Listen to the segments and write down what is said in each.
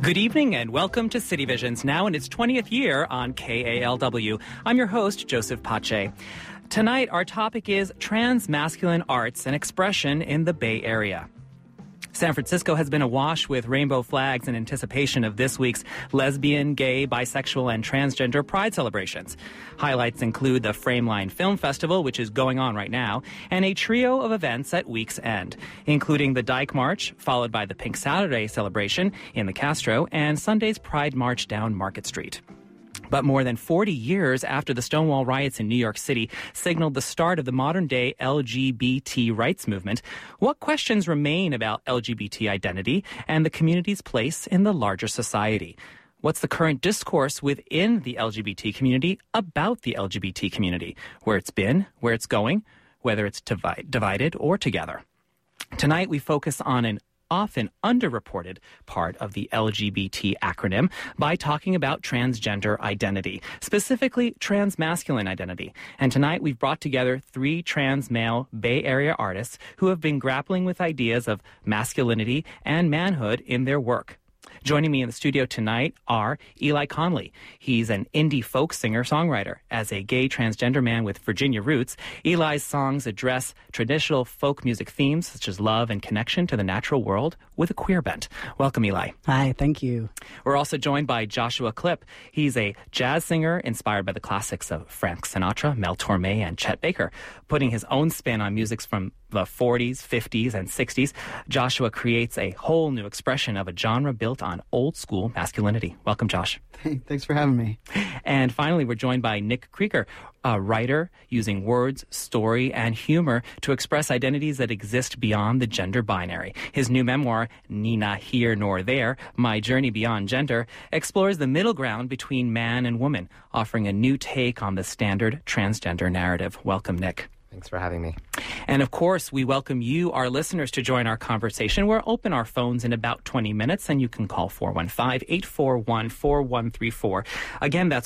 Good evening and welcome to City Visions, now in its 20th year on KALW. I'm your host, Joseph Pache. Tonight, our topic is transmasculine arts and expression in the Bay Area. San Francisco has been awash with rainbow flags in anticipation of this week's lesbian, gay, bisexual, and transgender pride celebrations. Highlights include the Frameline Film Festival, which is going on right now, and a trio of events at week's end, including the Dyke March, followed by the Pink Saturday celebration in the Castro, and Sunday's Pride March down Market Street. But more than 40 years after the Stonewall riots in New York City signaled the start of the modern-day LGBT rights movement, what questions remain about LGBT identity and the community's place in the larger society? What's the current discourse within the LGBT community about the LGBT community? Where it's been, where it's going, whether it's divided or together. Tonight, we focus on an often underreported part of the LGBT acronym by talking about transgender identity, specifically transmasculine identity. And tonight we've brought together three trans male Bay Area artists who have been grappling with ideas of masculinity and manhood in their work. Joining me in the studio tonight are Eli Conley. He's an indie folk singer-songwriter. As a gay transgender man with Virginia roots, Eli's songs address traditional folk music themes such as love and connection to the natural world with a queer bent. Welcome, Eli. Hi, thank you. We're also joined by Joshua Klipp. He's a jazz singer inspired by the classics of Frank Sinatra, Mel Torme, and Chet Baker. Putting his own spin on music from the 40s, 50s, and 60s, Joshua creates a whole new expression of a genre built on old-school masculinity. Welcome, Josh. Hey, thanks for having me. And finally, we're joined by Nick Krieger, a writer using words, story, and humor to express identities that exist beyond the gender binary. His new memoir, Nina Here Nor There, My Journey Beyond Gender, explores the middle ground between man and woman, offering a new take on the standard transgender narrative. Welcome, Nick. Thanks for having me. And of course, we welcome you, our listeners, to join our conversation. We'll open our phones in about 20 minutes, and you can call 415-841-4134. Again, that's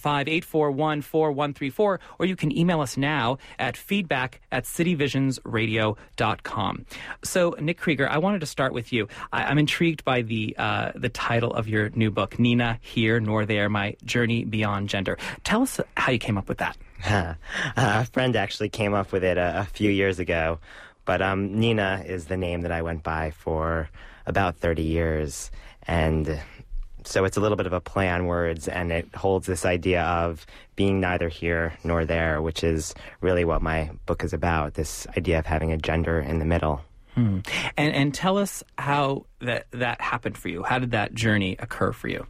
415-841-4134, or you can email us now at feedback@cityvisionsradio.com. So, Nick Krieger, I wanted to start with you. I'm intrigued by the title of your new book, Nina Here Nor There, My Journey Beyond Gender. Tell us how you came up with that. A friend actually came up with it a few years ago, but Nina is the name that I went by for about 30 years, and so it's a little bit of a play on words, and it holds this idea of being neither here nor there, which is really what my book is about, this idea of having a gender in the middle. And tell us how that happened for you. How did that journey occur for you?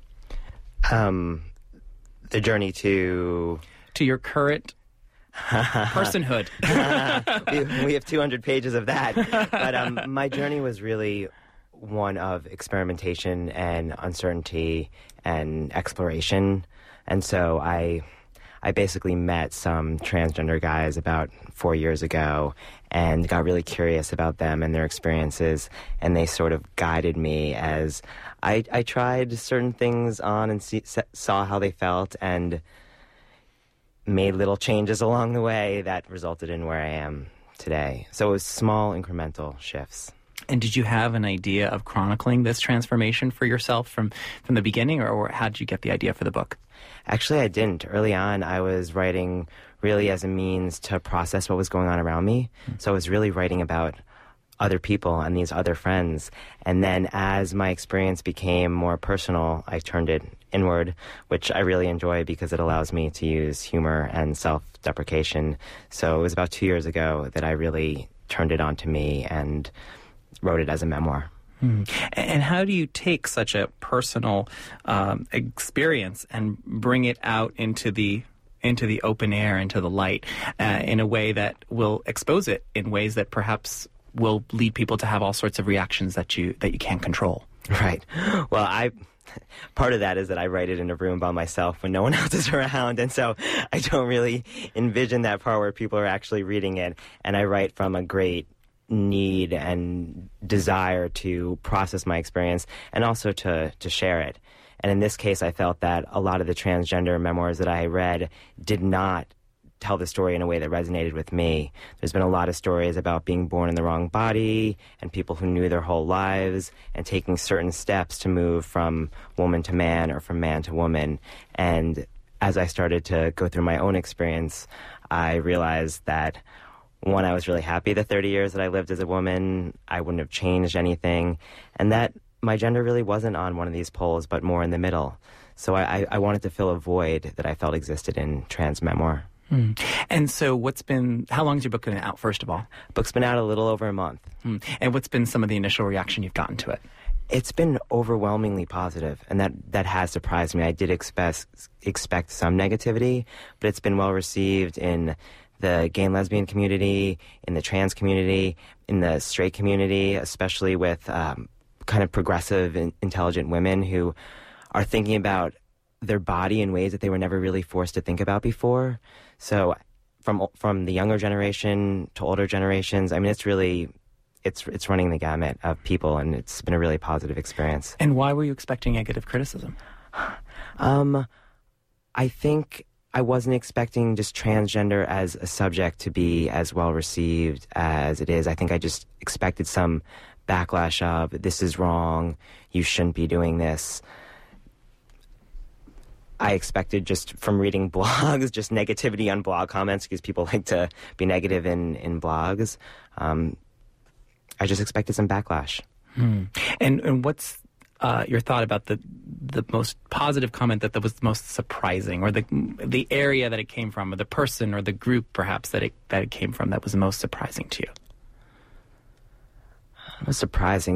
The journey to your current personhood. we have 200 pages of that. But my journey was really one of experimentation and uncertainty and exploration. And so I basically met some transgender guys about 4 years ago and got really curious about them and their experiences. And they sort of guided me as I tried certain things on and saw how they felt and made little changes along the way that resulted in where I am today. So it was small incremental shifts. And did you have an idea of chronicling this transformation for yourself from the beginning, or how did you get the idea for the book? Actually, I didn't. Early on, I was writing really as a means to process what was going on around me. So I was really writing about other people and these other friends. And then as my experience became more personal, I turned it inward, which I really enjoy because it allows me to use humor and self-deprecation. So it was about 2 years ago that I really turned it onto me and wrote it as a memoir. And how do you take such a personal experience and bring it out into the open air, into the light, in a way that will expose it in ways that perhaps will lead people to have all sorts of reactions that you can't control? Right. Well, part of that is that I write it in a room by myself when no one else is around, and so I don't really envision that part where people are actually reading it, and I write from a great need and desire to process my experience and also to share it. And in this case, I felt that a lot of the transgender memoirs that I read did not tell the story in a way that resonated with me. There's been a lot of stories about being born in the wrong body and people who knew their whole lives and taking certain steps to move from woman to man or from man to woman. And as I started to go through my own experience, I realized that, one, I was really happy the 30 years that I lived as a woman. I wouldn't have changed anything. And that my gender really wasn't on one of these poles, but more in the middle. So I wanted to fill a void that I felt existed in trans memoir. And so how long has your book been out, first of all? Book's been out a little over a month. And what's been some of the initial reaction you've gotten to it? It's been overwhelmingly positive, and that has surprised me. I did expect some negativity, but it's been well received in the gay and lesbian community, in the trans community, in the straight community, especially with kind of progressive, intelligent women who are thinking about their body in ways that they were never really forced to think about before. So from the younger generation to older generations, I mean, it's really, it's running the gamut of people, and it's been a really positive experience. And why were you expecting negative criticism? I think I wasn't expecting just transgender as a subject to be as well received as it is. I think I just expected some backlash of, this is wrong, you shouldn't be doing this. I expected, just from reading blogs, just negativity on blog comments, because people like to be negative in blogs. I just expected some backlash. And what's your thought about the most positive comment that was most surprising, or the area that it came from, or the person or the group perhaps that it came from that was most surprising to you? It was surprising.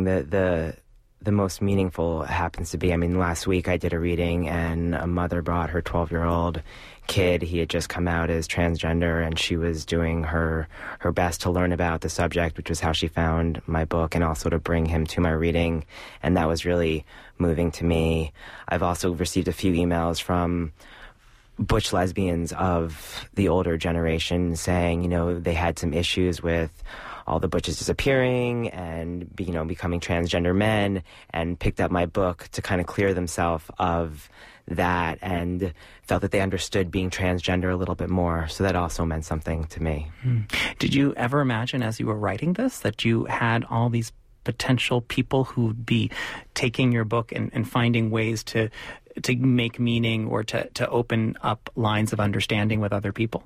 The most meaningful happens to be, I mean, last week I did a reading and a mother brought her 12-year-old kid. He had just come out as transgender, and she was doing her best to learn about the subject, which was how she found my book, and also to bring him to my reading. And that was really moving to me. I've also received a few emails from butch lesbians of the older generation saying, you know, they had some issues with all the butches disappearing and, you know, becoming transgender men, and picked up my book to kind of clear themselves of that, and felt that they understood being transgender a little bit more. So that also meant something to me. Did you ever imagine, as you were writing this, that you had all these potential people who would be taking your book and finding ways to make meaning, or to open up lines of understanding with other people?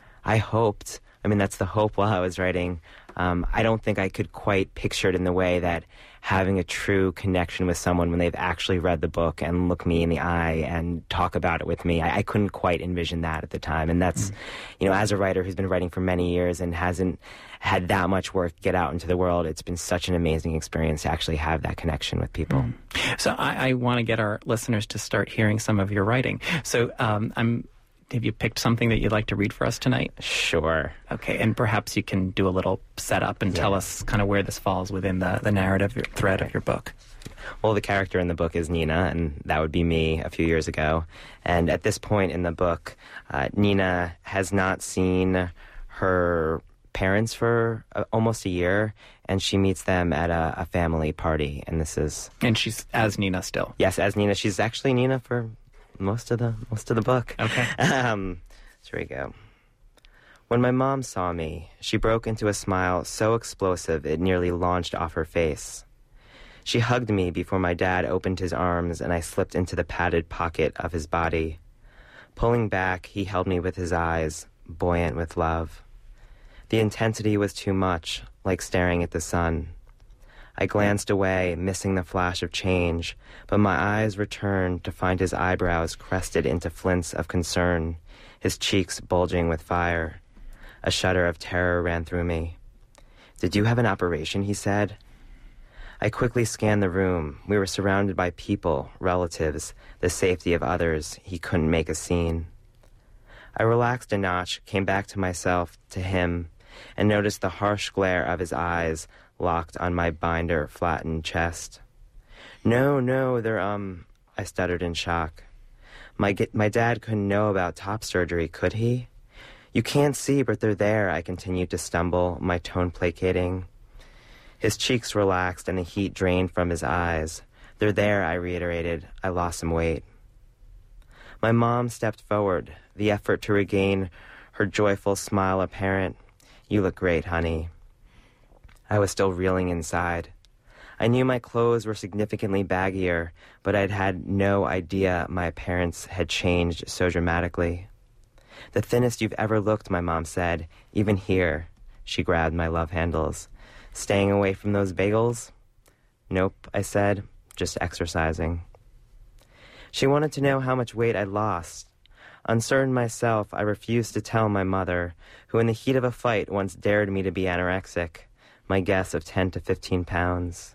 I hoped. I mean, that's the hope while I was writing. I don't think I could quite picture it in the way that having a true connection with someone when they've actually read the book and look me in the eye and talk about it with me, I couldn't quite envision that at the time. And that's, you know, as a writer who's been writing for many years and hasn't had that much work get out into the world, it's been such an amazing experience to actually have that connection with people. So I want to get our listeners to start hearing some of your writing. So have you picked something that you'd like to read for us tonight? Sure. Okay, and perhaps you can do a little setup and tell us kind of where this falls within the narrative thread of your book. Well, the character in the book is Nina, and that would be me a few years ago. And at this point in the book, Nina has not seen her parents for almost a year, and she meets them at a family party. And she's as Nina still. Yes, as Nina. She's actually Nina for most of the book. Okay. So here we go. When my mom saw me, she broke into a smile so explosive it nearly launched off her face. She hugged me before my dad opened his arms, and I slipped into the padded pocket of his body. Pulling back, he held me with his eyes, buoyant with love. The intensity was too much, like staring at the sun. I glanced away, missing the flash of change, but my eyes returned to find his eyebrows crested into flints of concern, his cheeks bulging with fire. A shudder of terror ran through me. "Did you have an operation?" he said. I quickly scanned the room. We were surrounded by people, relatives, the safety of others. He couldn't make a scene. I relaxed a notch, came back to myself, to him, and noticed the harsh glare of his eyes locked on my binder-flattened chest. No, they're, I stuttered in shock. My dad couldn't know about top surgery, could he? You can't see, but they're there, I continued to stumble, my tone placating. His cheeks relaxed and the heat drained from his eyes. They're there, I reiterated. I lost some weight. My mom stepped forward. The effort to regain her joyful smile apparent. "You look great, honey." I was still reeling inside. I knew my clothes were significantly baggier, but I'd had no idea my appearance had changed so dramatically. "The thinnest you've ever looked," my mom said. "Even here." She grabbed my love handles. "Staying away from those bagels?" "Nope," I said. "Just exercising." She wanted to know how much weight I'd lost. Uncertain myself, I refused to tell my mother, who in the heat of a fight once dared me to be anorexic, my guess of 10 to 15 pounds.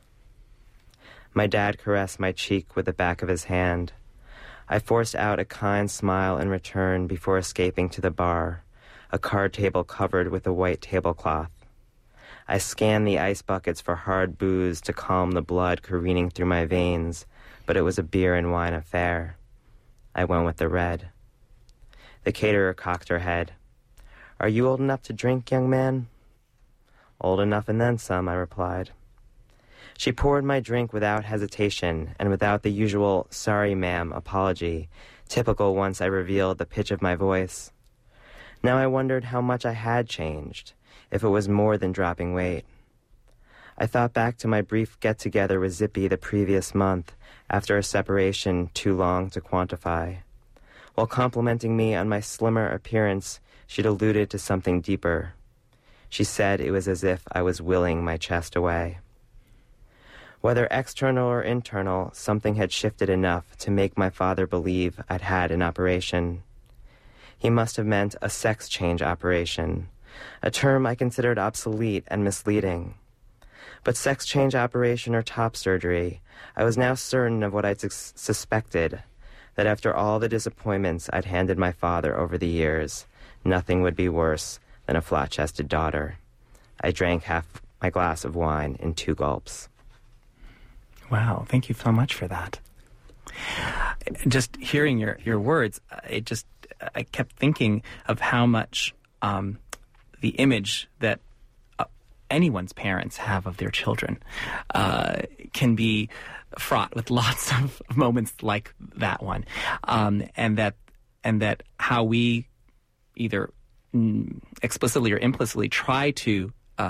My dad caressed my cheek with the back of his hand. I forced out a kind smile in return before escaping to the bar, a card table covered with a white tablecloth. I scanned the ice buckets for hard booze to calm the blood careening through my veins, but it was a beer and wine affair. I went with the red. The caterer cocked her head. "Are you old enough to drink, young man?" "Old enough and then some," I replied. She poured my drink without hesitation and without the usual "sorry, ma'am" apology, typical once I revealed the pitch of my voice. Now I wondered how much I had changed, if it was more than dropping weight. I thought back to my brief get-together with Zippy the previous month, after a separation too long to quantify. While complimenting me on my slimmer appearance, she'd alluded to something deeper. She said it was as if I was willing my chest away. Whether external or internal, something had shifted enough to make my father believe I'd had an operation. He must have meant a sex change operation, a term I considered obsolete and misleading. But sex change operation or top surgery, I was now certain of what I'd suspected, that after all the disappointments I'd handed my father over the years, nothing would be worse than a flat-chested daughter. I drank half my glass of wine in 2 gulps. Wow, thank you so much for that. Just hearing your words, I kept thinking of how much the image that anyone's parents have of their children can be fraught with lots of moments like that one, and that how we either explicitly or implicitly try to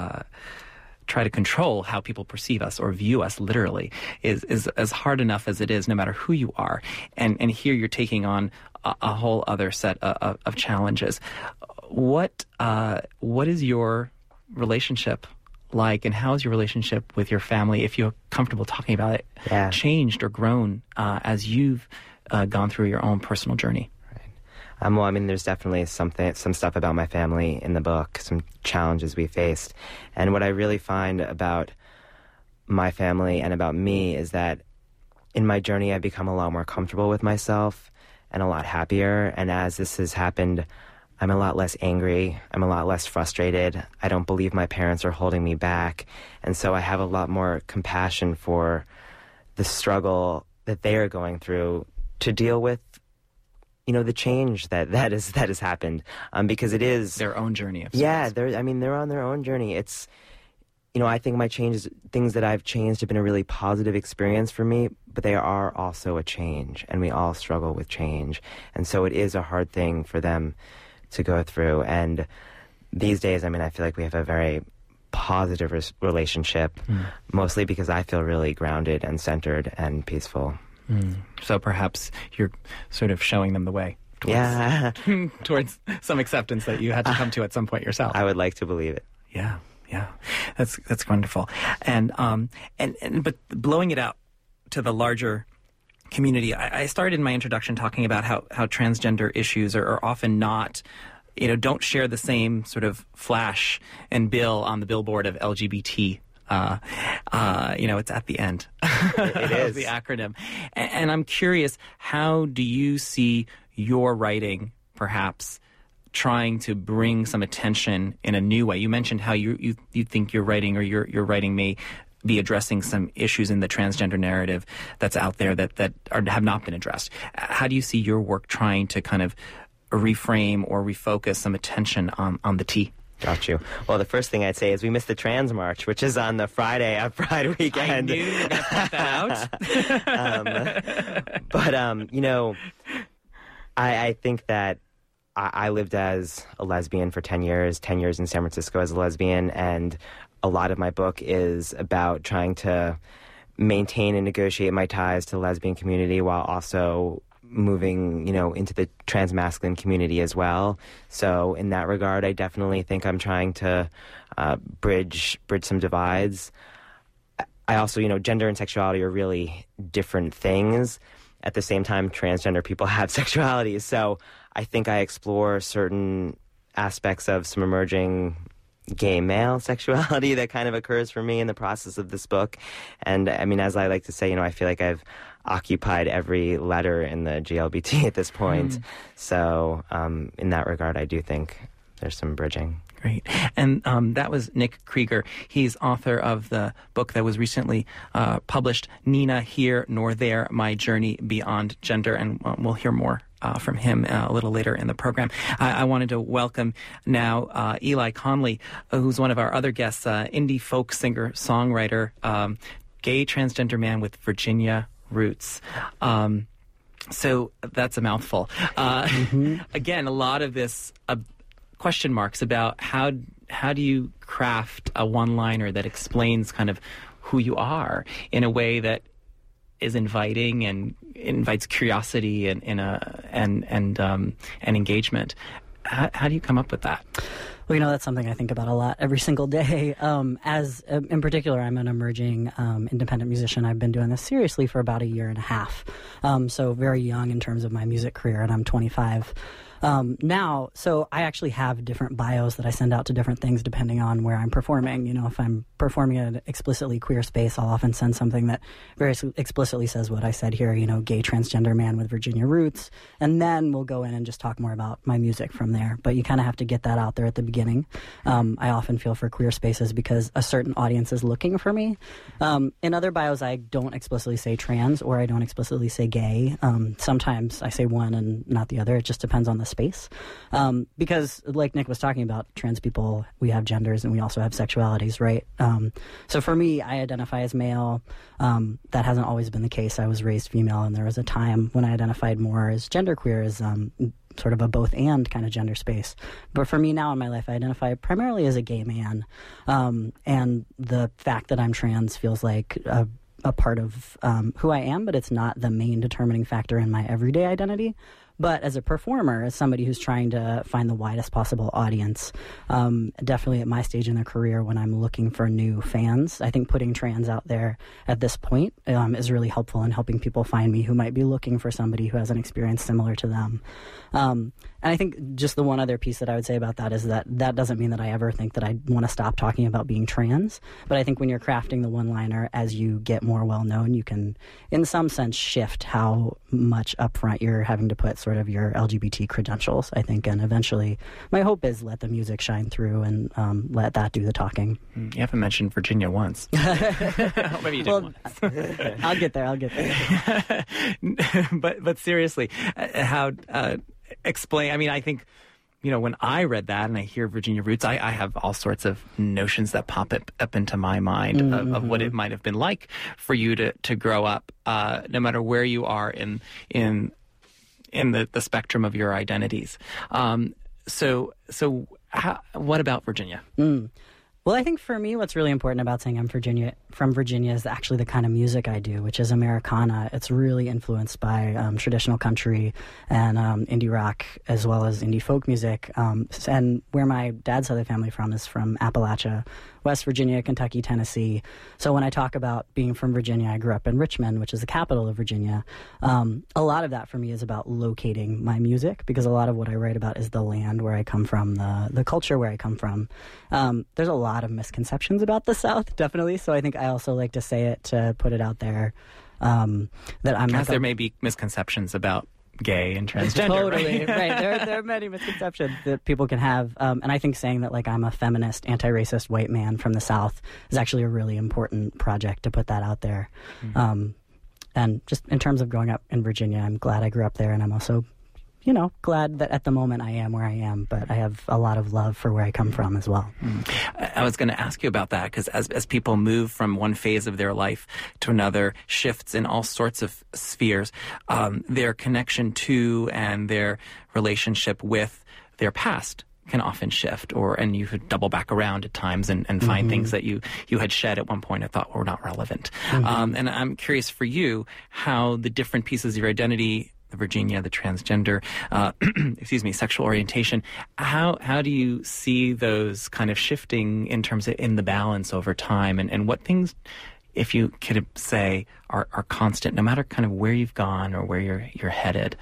control how people perceive us or view us literally is as hard enough as it is, no matter who you are. And here you're taking on a whole other set of challenges. What is your relationship like, and how is your relationship with your family, if you're comfortable talking about it, changed or grown as you've gone through your own personal journey? Well, I mean, there's definitely some stuff about my family in the book, some challenges we faced. And what I really find about my family and about me is that in my journey, I've become a lot more comfortable with myself and a lot happier. And as this has happened, I'm a lot less angry. I'm a lot less frustrated. I don't believe my parents are holding me back. And so I have a lot more compassion for the struggle that they are going through to deal with, the change that has happened, because it is their own journey. Yeah, they're on their own journey. It's, I think my things that I've changed have been a really positive experience for me, but they are also a change, and we all struggle with change, and so it is a hard thing for them to go through. And these days, I feel like we have a very positive relationship, mostly because I feel really grounded and centered and peaceful. So perhaps you're sort of showing them the way towards some acceptance that you had to come to at some point yourself. I would like to believe it. Yeah. That's wonderful. And but blowing it out to the larger community, I started in my introduction talking about how transgender issues are often not, don't share the same sort of flash and bill on the billboard of LGBT. It's at the end. It is. The acronym. And I'm curious, how do you see your writing perhaps trying to bring some attention in a new way? You mentioned how you think your writing or your writing may be addressing some issues in the transgender narrative that's out there that have not been addressed. How do you see your work trying to kind of reframe or refocus some attention on the T? Got you. Well, the first thing I'd say is we missed the Trans March, which is on the Friday of Pride Weekend. I knew you were going to point that out. I think that I lived as a lesbian for 10 years in San Francisco as a lesbian, and a lot of my book is about trying to maintain and negotiate my ties to the lesbian community while also moving, into the trans-masculine community as well. So in that regard, I definitely think I'm trying to bridge some divides. I also, gender and sexuality are really different things. At the same time, transgender people have sexuality. So I think I explore certain aspects of some emerging gay male sexuality that kind of occurs for me in the process of this book. And I mean, as I like to say, I feel like I've occupied every letter in the GLBT at this point. So in that regard, I do think there's some bridging. Great. And that was Nick Krieger. He's author of the book that was recently published, Nina Here Nor There, My Journey Beyond Gender. And we'll hear more from him a little later in the program. I wanted to welcome now Eli Conley, who's one of our other guests, indie folk singer-songwriter, gay transgender man with Virginia roots. So that's a mouthful. Again, a lot of this question marks about how do you craft a one-liner that explains kind of who you are in a way that is inviting and invites curiosity and engagement. How do you come up with that? Well, that's something I think about a lot every single day. In particular, I'm an emerging independent musician. I've been doing this seriously for about a year and a half. So very young in terms of my music career, and I'm 25. Now, so I actually have different bios that I send out to different things depending on where I'm performing. If I'm performing in an explicitly queer space, I'll often send something that very explicitly says what I said here, gay transgender man with Virginia roots. And then we'll go in and just talk more about my music from there. But you kind of have to get that out there at the beginning. I often feel for queer spaces because a certain audience is looking for me. In other bios, I don't explicitly say trans or I don't explicitly say gay. Sometimes I say one and not the other. It just depends on the space. Because like Nick was talking about, trans people, we have genders and we also have sexualities, right? So for me, I identify as male. That hasn't always been the case. I was raised female, and there was a time when I identified more as genderqueer, as sort of a both and kind of gender space. But for me now in my life, I identify primarily as a gay man. And the fact that I'm trans feels like a part of who I am, but it's not the main determining factor in my everyday identity. But as a performer, as somebody who's trying to find the widest possible audience, definitely at my stage in their career when I'm looking for new fans, I think putting trans out there at this point is really helpful in helping people find me who might be looking for somebody who has an experience similar to them. And I think just the one other piece that I would say about that is that doesn't mean that I ever think that I want to stop talking about being trans. But I think when you're crafting the one-liner, as you get more well-known, you can, in some sense, shift how much upfront you're having to put sort of your LGBT credentials, I think. And eventually, my hope is let the music shine through and let that do the talking. You haven't mentioned Virginia once. Maybe you did once. I'll get there. But seriously, how... explain. I mean, I think, when I read that and I hear Virginia roots, I have all sorts of notions that pop up into my mind of what it might have been like for you to grow up, no matter where you are in the spectrum of your identities. So what about Virginia? Well, I think for me, what's really important about saying I'm from Virginia is actually the kind of music I do, which is Americana. It's really influenced by traditional country and indie rock, as well as indie folk music. And where my dad's side of the family is from Appalachia, West Virginia, Kentucky, Tennessee. So when I talk about being from Virginia, I grew up in Richmond, which is the capital of Virginia. A lot of that for me is about locating my music, because a lot of what I write about is the land where I come from, the culture where I come from. There's a lot of misconceptions about the South, definitely. So I think I also like to say it, to put it out there, that I'm not. There may be misconceptions about gay and transgender. Totally, right. There are many misconceptions that people can have. And I think saying that I'm a feminist, anti-racist white man from the South is actually a really important project to put that out there. And just in terms of growing up in Virginia, I'm glad I grew up there, and I'm also glad that at the moment I am where I am, but I have a lot of love for where I come from as well. I was going to ask you about that, because as people move from one phase of their life to another, shifts in all sorts of spheres, their connection to and their relationship with their past can often shift, and you could double back around at times and find things that you had shed at one point and thought were not relevant. And I'm curious for you how the different pieces of your identity, the Virginia, the transgender, sexual orientation, how do you see those kind of shifting in terms of in the balance over time, and what things, if you could say, are constant no matter kind of where you've gone or where you're headed?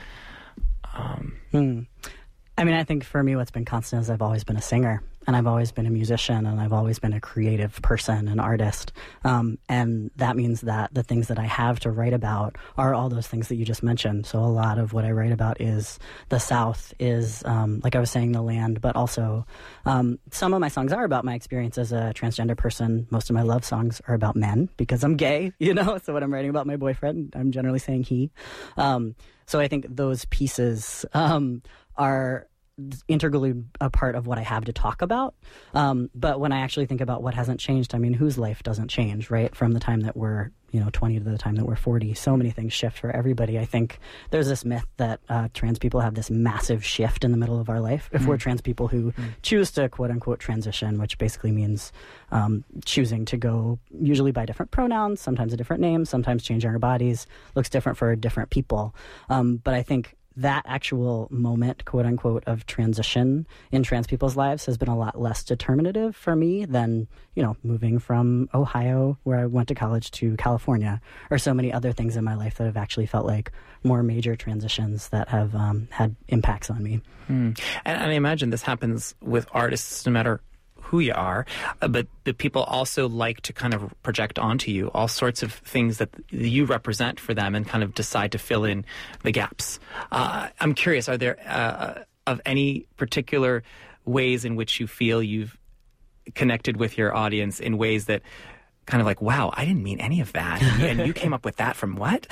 I mean, I think for me what's been constant is I've always been a singer, and I've always been a musician, and I've always been a creative person, an artist. And that means that the things that I have to write about are all those things that you just mentioned. So a lot of what I write about is the South, is, like I was saying, the land, but also some of my songs are about my experience as a transgender person. Most of my love songs are about men because I'm gay, so when I'm writing about my boyfriend, I'm generally saying he. So I think those pieces are integrally a part of what I have to talk about. But when I actually think about what hasn't changed, I mean, whose life doesn't change, right? From the time that we're 20 to the time that we're 40, so many things shift for everybody. I think there's this myth that trans people have this massive shift in the middle of our life. If we're trans people who choose to quote unquote transition, which basically means choosing to go usually by different pronouns, sometimes a different name, sometimes changing our bodies, looks different for different people. But I think that actual moment, quote unquote, of transition in trans people's lives has been a lot less determinative for me than, moving from Ohio, where I went to college, to California, or so many other things in my life that have actually felt like more major transitions that have had impacts on me. And I imagine this happens with artists no matter who you are, but the people also like to kind of project onto you all sorts of things that you represent for them and kind of decide to fill in the gaps. I'm curious, are there of any particular ways in which you feel you've connected with your audience in ways that kind of like, wow, I didn't mean any of that, and you came up with that from what?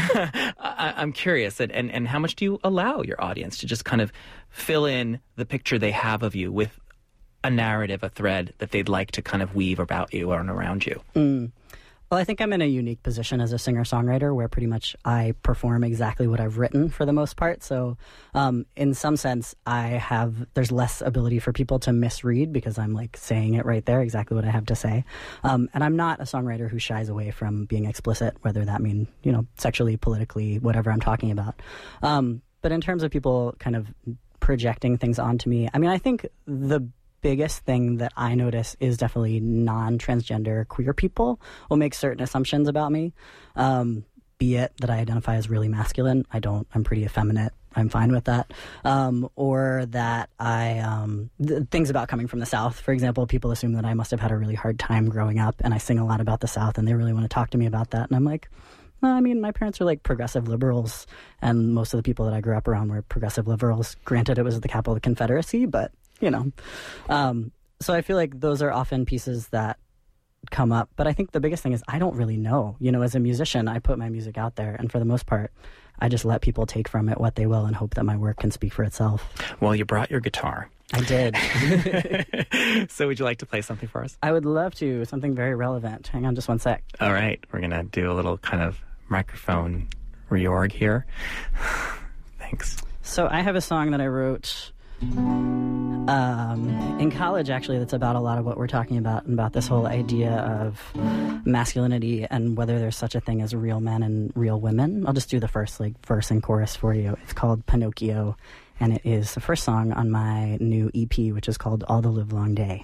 I'm curious, and how much do you allow your audience to just kind of fill in the picture they have of you with a narrative, a thread that they'd like to kind of weave about you or around you? Well, I think I'm in a unique position as a singer-songwriter where pretty much I perform exactly what I've written for the most part. So in some sense, there's less ability for people to misread because I'm like saying it right there, exactly what I have to say. And I'm not a songwriter who shies away from being explicit, whether that mean, sexually, politically, whatever I'm talking about. But in terms of people kind of projecting things onto me, I mean, I think the biggest thing that I notice is definitely non-transgender queer people will make certain assumptions about me, be it that I identify as really masculine. I'm pretty effeminate. I'm fine with that. Or that things about coming from the South, for example, people assume that I must have had a really hard time growing up, and I sing a lot about the South, and they really want to talk to me about that. And I'm like, well, I mean, my parents are like progressive liberals, and most of the people that I grew up around were progressive liberals. Granted, it was the capital of the Confederacy, but so I feel like those are often pieces that come up. But I think the biggest thing is I don't really know. As a musician, I put my music out there, and for the most part, I just let people take from it what they will and hope that my work can speak for itself. Well, you brought your guitar. I did. So would you like to play something for us? I would love to. Something very relevant. Hang on just one sec. All right. We're going to do a little kind of microphone reorg here. Thanks. So I have a song that I wrote in college, actually, that's about a lot of what we're talking about this whole idea of masculinity and whether there's such a thing as real men and real women. I'll just do the first verse and chorus for you. It's called Pinocchio, and it is the first song on my new EP, which is called All the Livelong Day.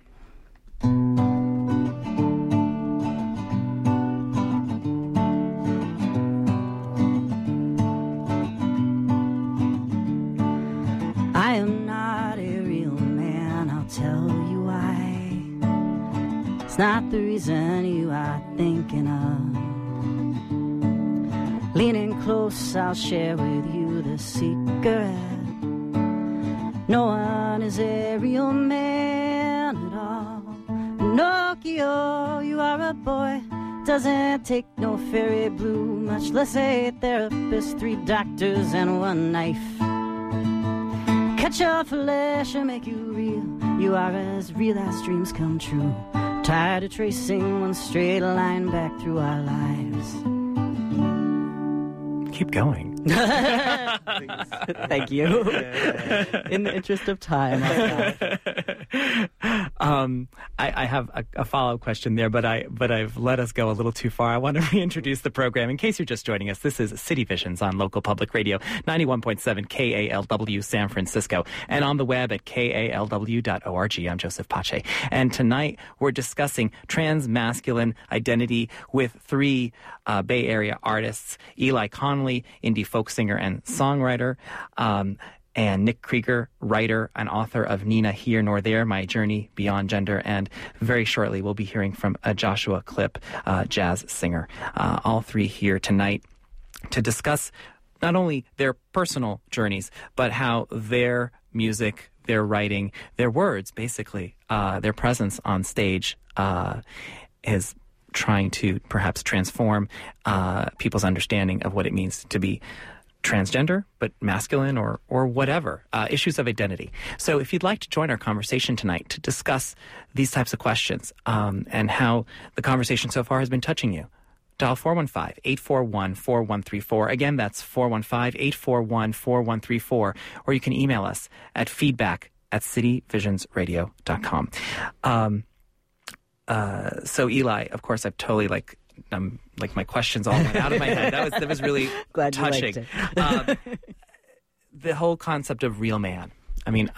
I am not a real man, I'll tell you why. It's not the reason you are thinking of. Leaning close, I'll share with you the secret. No one is a real man at all. Pinocchio, you are a boy. Doesn't take no fairy blue, much less a therapist, 3 doctors and 1 knife. Cut your flesh and make you real. You are as real as dreams come true. Tired of tracing one straight line back through our lives. keep going. Thank you. In the interest of time. I have a follow-up question there, but I've let us go a little too far. I want to reintroduce the program. In case you're just joining us, this is City Visions on local public radio, 91.7 KALW San Francisco, and on the web at kalw.org. I'm Joseph Pache. And tonight we're discussing transmasculine identity with three Bay Area artists: Eli Connolly, indie folk singer and songwriter, and Nick Krieger, writer and author of Neither Here Nor There, My Journey Beyond Gender. And very shortly, we'll be hearing from Joshua Klipp, jazz singer. All three here tonight to discuss not only their personal journeys, but how their music, their writing, their words, basically, their presence on stage is trying to perhaps transform people's understanding of what it means to be transgender, but masculine or whatever, issues of identity. So if you'd like to join our conversation tonight to discuss these types of questions and how the conversation so far has been touching you, dial 415-841-4134. Again, that's 415-841-4134. Or you can email us at feedback@cityvisionsradio.com. So Eli, of course, I've totally like my questions all went out of my head. That was really Glad touching. You liked it. The whole concept of real man. I mean,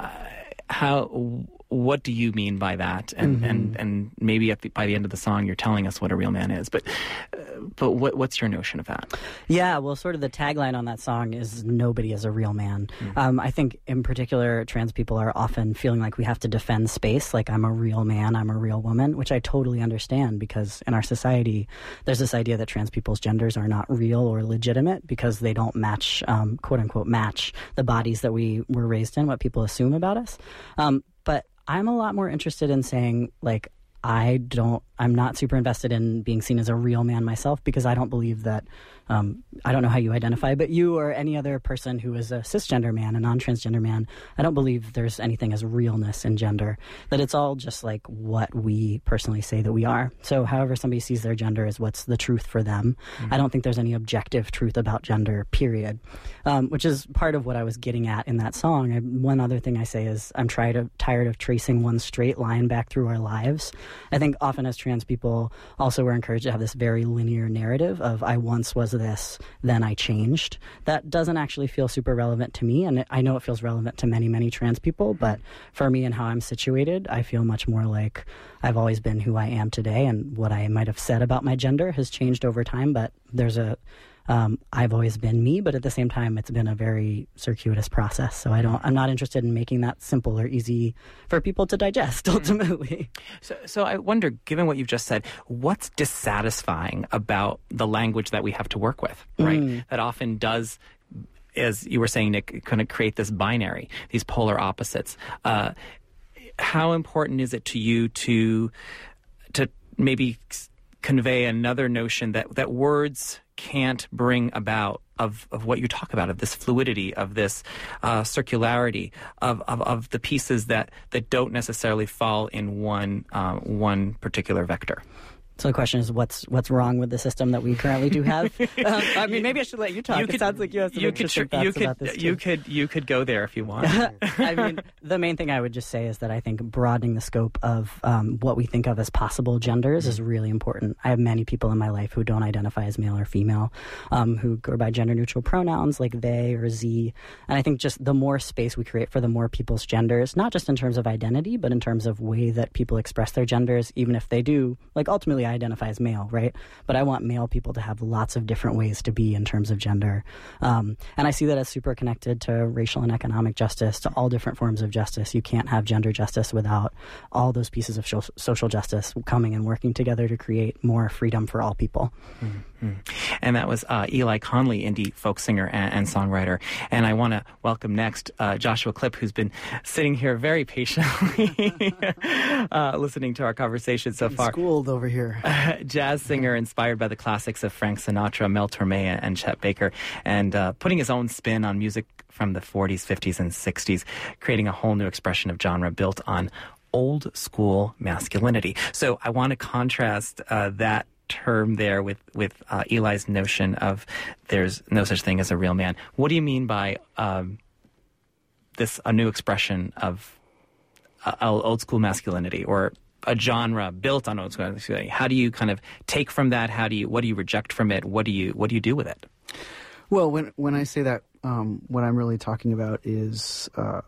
what do you mean by that? And maybe by the end of the song, you're telling us what a real man is. But what's your notion of that? Yeah, well, sort of the tagline on that song is "Nobody is a real man." I think, in particular, trans people are often feeling like we have to defend space, like I'm a real man, I'm a real woman, which I totally understand, because in our society, there's this idea that trans people's genders are not real or legitimate because they don't match, quote unquote, match the bodies that we were raised in, what people assume about us. But I'm a lot more interested in saying, like, I'm not super invested in being seen as a real man myself, because I don't believe that, I don't know how you identify, but you or any other person who is a cisgender man, a non-transgender man, I don't believe there's anything as realness in gender, that it's all just like what we personally say that we are. So however somebody sees their gender is what's the truth for them. I don't think there's any objective truth about gender, period, which is part of what I was getting at in that song. One other thing I say is I'm tired of tracing one straight line back through our lives. I think often as trans people also we're encouraged to have this very linear narrative of I once was this, then I changed. That doesn't actually feel super relevant to me, and I know it feels relevant to many, many trans people, but for me and how I'm situated, I feel much more like I've always been who I am today, and what I might have said about my gender has changed over time, but there's I've always been me, but at the same time, it's been a very circuitous process. So I'm not interested in making that simple or easy for people to digest, ultimately. So I wonder, given what you've just said, what's dissatisfying about the language that we have to work with, right? That often does, as you were saying, Nick, kind of create this binary, these polar opposites. How important is it to you to maybe convey another notion that words can't bring about of what you talk about, of this fluidity, of this circularity, of the pieces that don't necessarily fall in one particular vector? So the question is, what's wrong with the system that we currently do have? I mean, maybe I should let you talk. It sounds like you have some interesting thoughts about this too. You could go there if you want. I mean, the main thing I would just say is that I think broadening the scope of what we think of as possible genders is really important. I have many people in my life who don't identify as male or female, who go by gender-neutral pronouns like they or ze. And I think just the more space we create for the more people's genders, not just in terms of identity, but in terms of way that people express their genders, even if they do, like ultimately I identify as male, right? But I want male people to have lots of different ways to be in terms of gender. And I see that as super connected to racial and economic justice, to all different forms of justice. You can't have gender justice without all those pieces of social justice coming and working together to create more freedom for all people. Mm-hmm. And that was Eli Connolly, indie folk singer and songwriter. And I want to welcome next Joshua Klipp, who's been sitting here very patiently listening to our conversation so far. Schooled over here. Jazz singer inspired by the classics of Frank Sinatra, Mel Torme, and Chet Baker, and putting his own spin on music from the 40s, 50s, and 60s, creating a whole new expression of genre built on old school masculinity. So I want to contrast that term there with Eli's notion of there's no such thing as a real man. What do you mean by a new expression of old school masculinity, or a genre built on old school masculinity? How do you kind of take from that? What do you reject from it? What do you do with it? Well, when I say that, what I'm really talking about is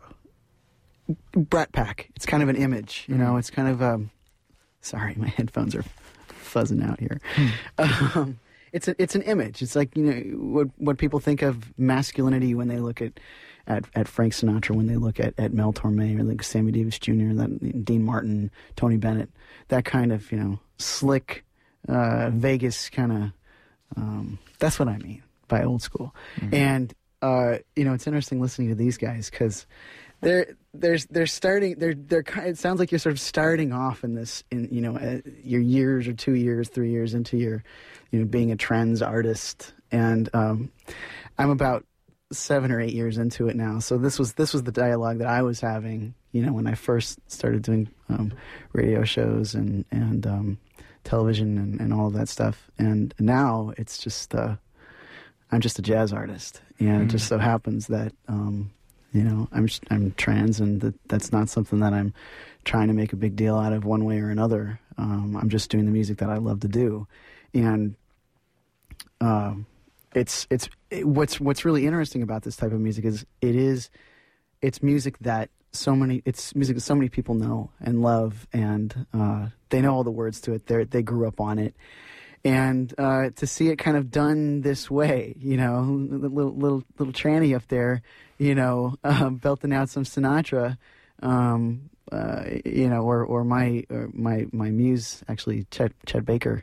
Brat Pack. It's kind of an image, you know. It's kind of sorry, my headphones are fuzzing out here. It's an image. It's like, you know, what people think of masculinity when they look at Frank Sinatra, when they look at Mel Torme, or like Sammy Davis Jr., Dean Martin, Tony Bennett, that kind of, you know, slick Vegas kind of. That's what I mean by old school. And you know, it's interesting listening to these guys because they're starting. They're kind. It sounds like you're sort of starting off in you know, your years or 2 years, 3 years into your, you know, being a trends artist. And I'm about 7 or 8 years into it now. So this was the dialogue that I was having, you know, when I first started doing radio shows and television and all of that stuff. And now it's just I'm just a jazz artist, and it just so happens that you know, I'm trans, and that's not something that I'm trying to make a big deal out of one way or another. I'm just doing the music that I love to do, and what's really interesting about this type of music is it's music that so many people know and love, and they know all the words to it. They grew up on it. And to see it kind of done this way, you know, little tranny up there, you know, belting out some Sinatra, you know, or my muse, actually, Chet Baker.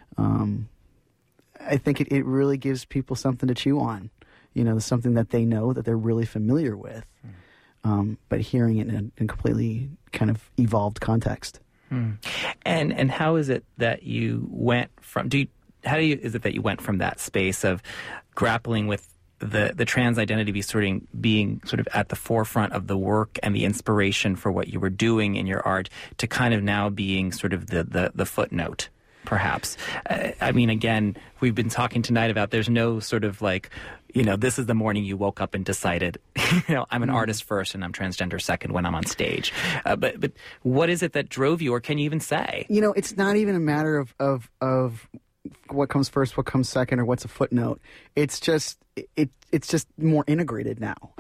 I think it really gives people something to chew on, you know, something that they know, that they're really familiar with, but hearing it in a completely kind of evolved context. And how is it that you went from? Is it that you went from that space of grappling with the trans identity being sort of at the forefront of the work and the inspiration for what you were doing in your art, to kind of now being sort of the footnote, perhaps? I mean, again, we've been talking tonight about there's no sort of like, you know, this is the morning you woke up and decided, you know, I'm an artist first and I'm transgender second when I'm on stage. But what is it that drove you, or can you even say? You know, it's not even a matter of what comes first, what comes second, or what's a footnote. It's just it's just more integrated now.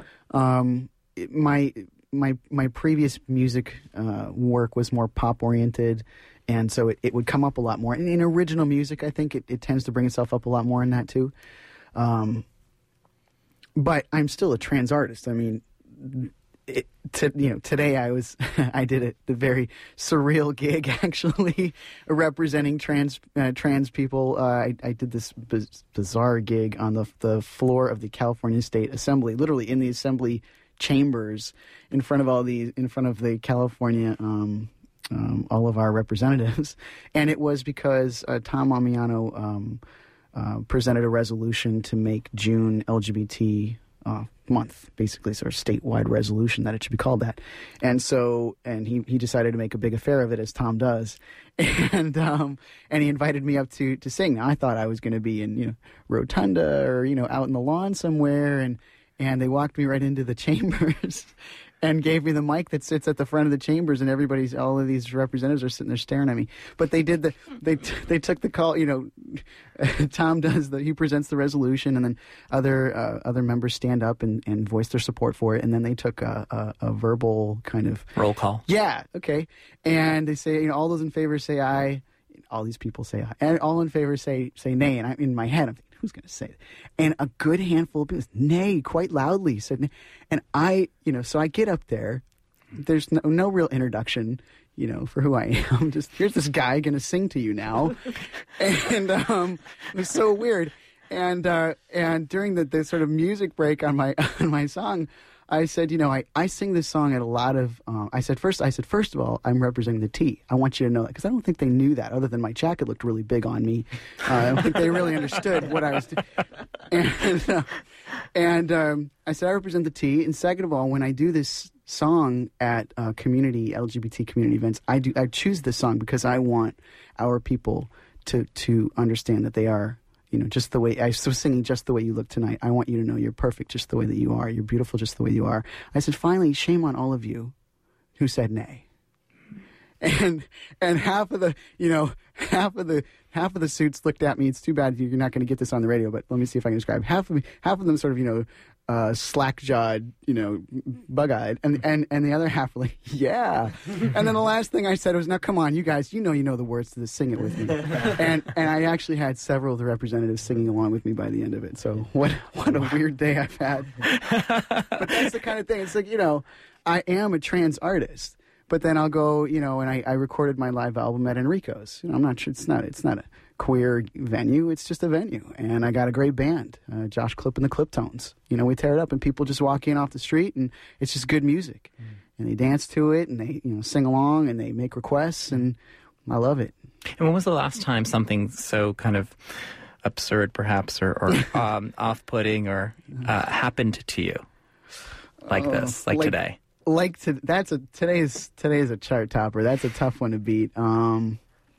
My previous music work was more pop oriented, and so it would come up a lot more. And in original music, I think it tends to bring itself up a lot more in that too. But I'm still a trans artist. I mean, today I did a very surreal gig, actually, representing trans people. I did this bizarre gig on the floor of the California State Assembly, literally in the assembly chambers, in front of the California, all of our representatives. And it was because Tom Amiano presented a resolution to make June LGBT month, basically, sort of statewide resolution that it should be called that. And so, and he decided to make a big affair of it, as Tom does. And he invited me up to sing. Now, I thought I was going to be in, you know, Rotunda or, you know, out in the lawn somewhere, and they walked me right into the chambers and gave me the mic that sits at the front of the chambers, and all of these representatives are sitting there staring at me. But they did they took the call, you know. Tom he presents the resolution, and then other members stand up and voice their support for it, and then they took a verbal kind of roll call. Yeah, okay. And they say, you know, all those in favor say aye. All these people say aye, and all in favor say nay. And in my head, I'm thinking, who's going to say it? And a good handful of people, nay, quite loudly said nay. And so I get up there. There's no real introduction, you know, for who I am. Just, here's this guy going to sing to you now. And it was so weird. And during the sort of music break on my song, I said, you know, I sing this song at a lot of, I said, first of all, I'm representing the T. I want you to know that, because I don't think they knew that, other than my jacket looked really big on me. I don't think they really understood what I was doing. And I said, I represent the T. And second of all, when I do this song at LGBT community events, I choose this song because I want our people to understand that they are, just the way I was singing "Just the Way You Look Tonight." I want you to know you're perfect just the way that you are. You're beautiful just the way you are. I said, finally, shame on all of you who said nay. And half of the suits looked at me. It's too bad you're not going to get this on the radio, but let me see if I can describe. Half of them sort of slack-jawed, bug-eyed, and the other half were like, yeah. And then the last thing I said was, now come on, you guys, you know the words to this, sing it with me. And I actually had several of the representatives singing along with me by the end of it. So what a weird day I've had. But that's the kind of thing. It's like, I am a trans artist. But then I'll go, and I recorded my live album at Enrico's. I'm not sure, it's not a queer venue, it's just a venue. And I got a great band, Josh Clip and the Cliptones. We tear it up and people just walk in off the street and it's just good music. And they dance to it and they, sing along and they make requests and I love it. And when was the last time something so kind of absurd perhaps or off-putting or happened to you like this, like today? Today is a chart topper. That's a tough one to beat. I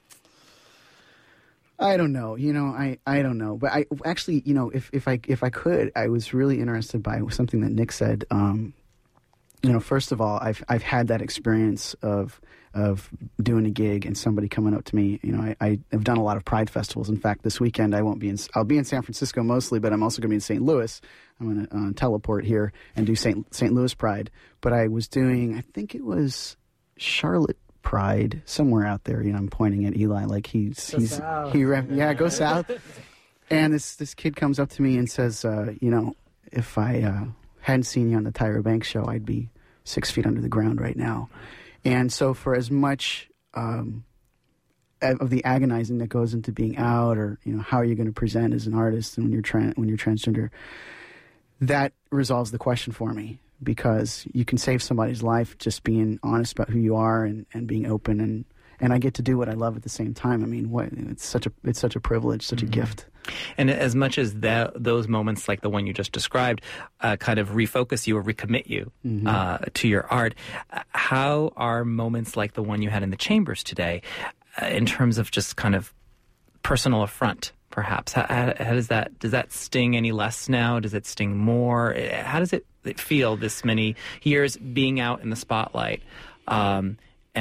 don't know. I don't know. But I actually, if I could, I was really interested by something that Nick said. First of all, I've had that experience of doing a gig and somebody coming up to me. I've done a lot of Pride festivals. In fact, this weekend I'll be in San Francisco mostly, but I'm also going to be in St. Louis. I'm going to teleport here and do St. Louis Pride. But I was doing, I think it was Charlotte Pride, somewhere out there. I'm pointing at Eli like go south. And this kid comes up to me and says, if I hadn't seen you on the Tyra Banks show, I'd be 6 feet under the ground right now. And so for as much of the agonizing that goes into being out, or how are you going to present as an artist and when you're transgender, that resolves the question for me, because you can save somebody's life just being honest about who you are and being open, and I get to do what I love at the same time. I mean, it's such a privilege, such a gift. And as much as those moments like the one you just described kind of refocus you or recommit you to your art, how are moments like the one you had in the Chambers today in terms of just kind of personal affront, perhaps? How does that sting any less now? Does it sting more? How does it feel this many years being out in the spotlight? Well,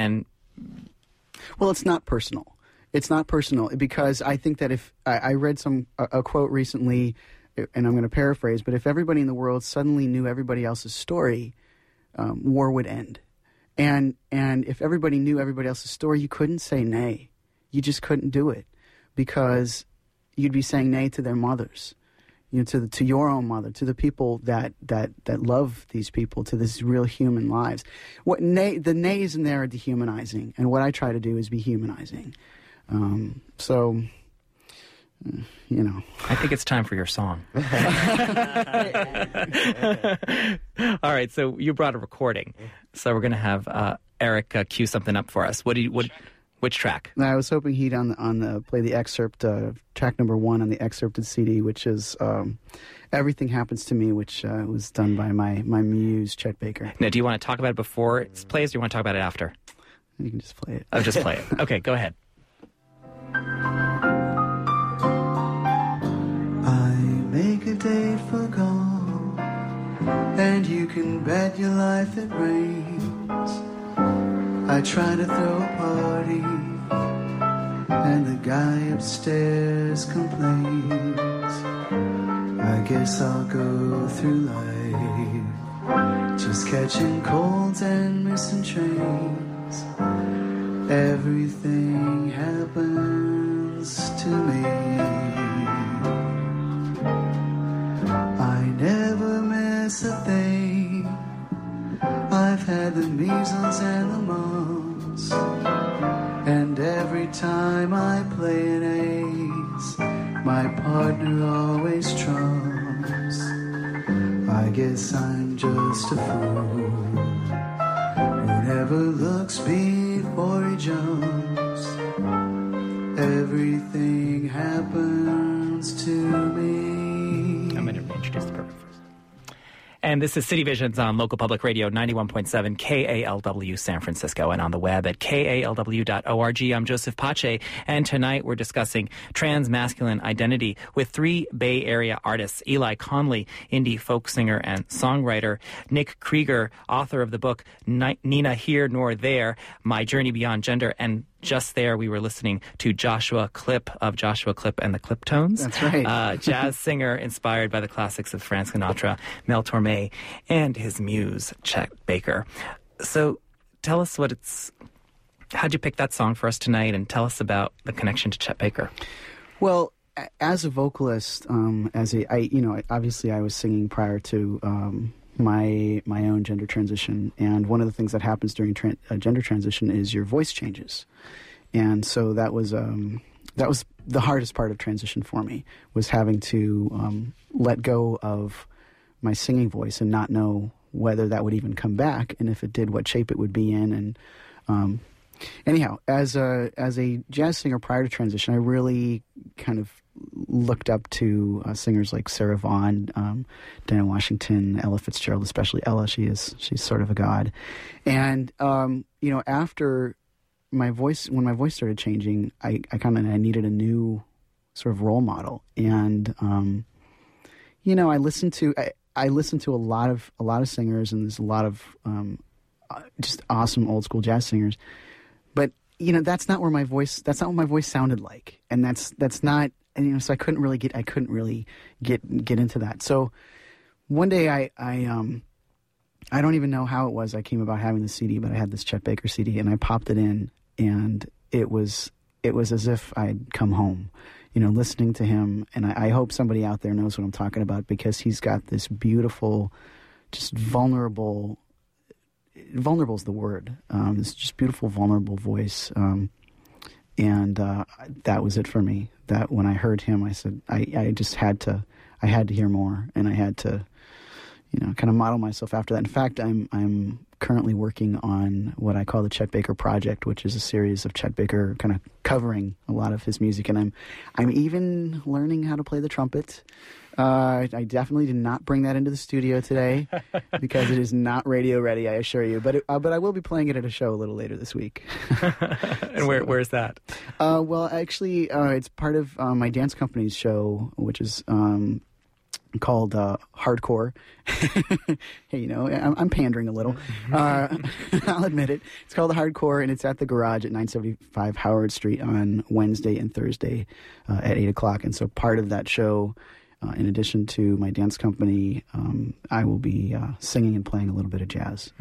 it's not personal. It's not personal because I think that if I read a quote recently, and I'm going to paraphrase, but if everybody in the world suddenly knew everybody else's story, war would end. And if everybody knew everybody else's story, you couldn't say nay. You just couldn't do it, because you'd be saying nay to their mothers, to your own mother, to the people that love these people, to these real human lives. The nays in there are dehumanizing, and what I try to do is be humanizing. I think it's time for your song. All right, so you brought a recording, so we're going to have Eric cue something up for us. Which track? I was hoping he'd play the excerpt, track number 1 on the excerpted CD, which is "Everything Happens to Me," which was done by my muse, Chet Baker. Now, do you want to talk about it before it plays, or do you want to talk about it after? You can just play it. Oh, just play it. Okay, go ahead. I make a date for golf, and you can bet your life it rains. I try to throw a party, and the guy upstairs complains. I guess I'll go through life just catching colds and missing trains. Everything happens to me. I never miss a thing. I've had the measles and the mumps, and every time I play an ace, my partner always trumps. I guess I'm just a fool who never looks before he jumps. Everything happens to me. I'm going to introduce the perfect verse. And this is City Visions on Local Public Radio 91.7 KALW San Francisco and on the web at kalw.org. I'm Joseph Pache, and tonight we're discussing trans-masculine identity with three Bay Area artists: Eli Conley, indie folk singer and songwriter; Nick Krieger, author of the book Nina Here Nor There, My Journey Beyond Gender; and just there, we were listening to Joshua Clipp of Joshua Clipp and the Cliptones. That's right. Jazz singer inspired by the classics of Frank Sinatra, Mel Torme, and his muse, Chet Baker. So tell us how'd you pick that song for us tonight, and tell us about the connection to Chet Baker. Well, as a vocalist, obviously I was singing prior to my own gender transition, and one of the things that happens during gender transition is your voice changes, and so that was the hardest part of transition for me, was having to let go of my singing voice and not know whether that would even come back, and if it did, what shape it would be in. And anyhow, as a jazz singer prior to transition, I really kind of looked up to singers like Sarah Vaughan, Dinah Washington, Ella Fitzgerald, especially Ella. She's sort of a god. And after when my voice started changing, I needed a new sort of role model. And I listened to a lot of singers, and there's a lot of just awesome old school jazz singers. But that's not what my voice sounded like, and that's not. And so I couldn't really get into that. So one day I don't even know how it was I came about having the CD, but I had this Chet Baker CD, and I popped it in, and it was as if I'd come home, listening to him. And I hope somebody out there knows what I'm talking about, because he's got this beautiful, just vulnerable is the word. This just beautiful, vulnerable voice. And that was it for me. That when I heard him, I said, I just had to hear more, and I had to, kind of model myself after that. In fact, I'm currently working on what I call the Chet Baker Project, which is a series of Chet Baker kind of covering a lot of his music, and I'm even learning how to play the trumpet. I definitely did not bring that into the studio today because it is not radio ready, I assure you. But I will be playing it at a show a little later this week. And where's that? Well, actually, it's part of my dance company's show, which is called Hardcore. Hey, I'm pandering a little. I'll admit it. It's called Hardcore, and it's at the Garage at 975 Howard Street on Wednesday and Thursday at 8 o'clock. And so part of that show, in addition to my dance company, I will be singing and playing a little bit of jazz.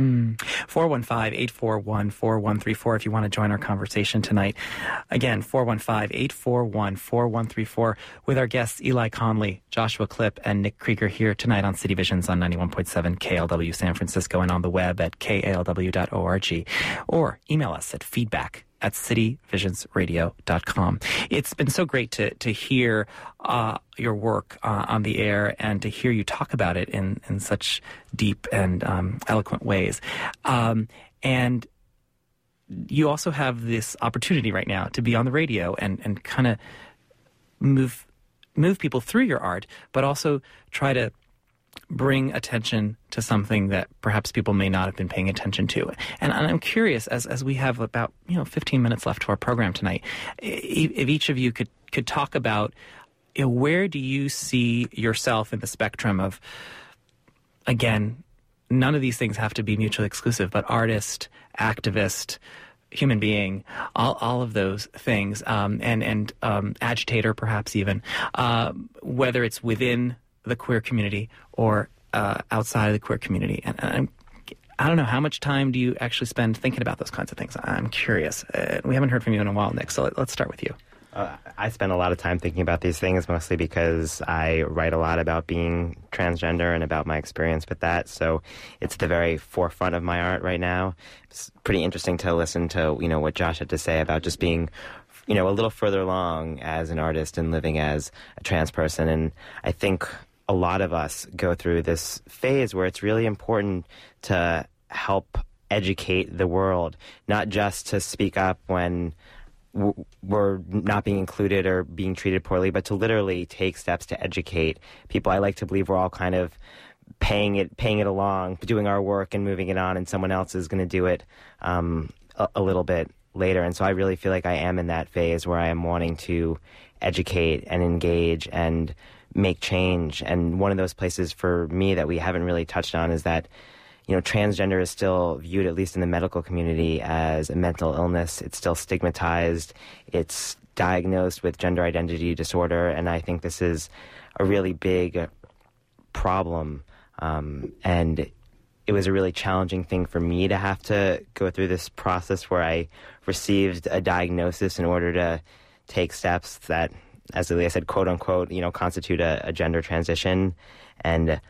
415-841-4134 if you want to join our conversation tonight. Again, 415-841-4134 with our guests Eli Conley, Joshua Clipp, and Nick Krieger here tonight on City Visions on 91.7 KLW San Francisco and on the web at kalw.org. Or email us at feedback@cityvisionsradio.com. It's been so great to hear your work on the air, and to hear you talk about it in such deep and eloquent ways. And you also have this opportunity right now to be on the radio and kind of move people through your art, but also try to bring attention to something that perhaps people may not have been paying attention to. And I'm curious, as we have about 15 minutes left to our program tonight, if each of you could talk about where do you see yourself in the spectrum of, again, none of these things have to be mutually exclusive, but artist, activist, human being, all of those things, and agitator perhaps even, whether it's within the queer community or outside of the queer community. And I don't know, how much time do you actually spend thinking about those kinds of things? I'm curious. We haven't heard from you in a while, Nick, so let's start with you. I spend a lot of time thinking about these things, mostly because I write a lot about being transgender and about my experience with that. So it's the very forefront of my art right now. It's pretty interesting to listen to, what Josh had to say about just being, a little further along as an artist and living as a trans person. And I think a lot of us go through this phase where it's really important to help educate the world, not just to speak up when we're not being included or being treated poorly, but to literally take steps to educate people. I like to believe we're all kind of paying it along, doing our work and moving it on, and someone else is going to do it a little bit later. And so I really feel like I am in that phase where I am wanting to educate and engage and make change. And one of those places for me that we haven't really touched on is that, transgender is still viewed, at least in the medical community, as a mental illness. It's still stigmatized. It's diagnosed with gender identity disorder. And I think this is a really big problem. And it was a really challenging thing for me to have to go through this process where I received a diagnosis in order to take steps that, as Leah said, quote unquote, constitute a gender transition. And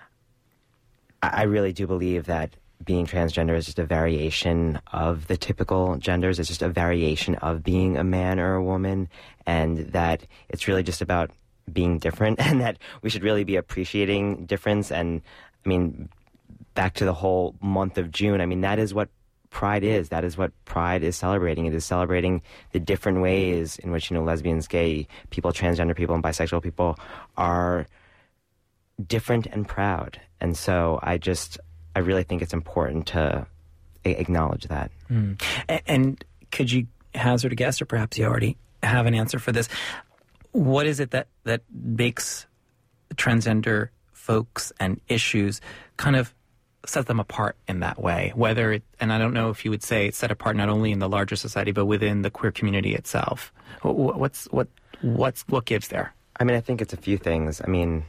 I really do believe that being transgender is just a variation of the typical genders. It's just a variation of being a man or a woman, and that it's really just about being different, and that we should really be appreciating difference. And I mean, back to the whole month of June, I mean, that is what Pride is. That is what Pride is celebrating. It is celebrating the different ways in which, lesbians, gay people, transgender people, and bisexual people are different and proud. And so I really think it's important to acknowledge that. And could you hazard a guess, or perhaps you already have an answer for this? What is it that makes transgender folks and issues kind of set them apart in that way? And I don't know if you would say it's set apart not only in the larger society, but within the queer community itself. What gives there? I mean, I think it's a few things.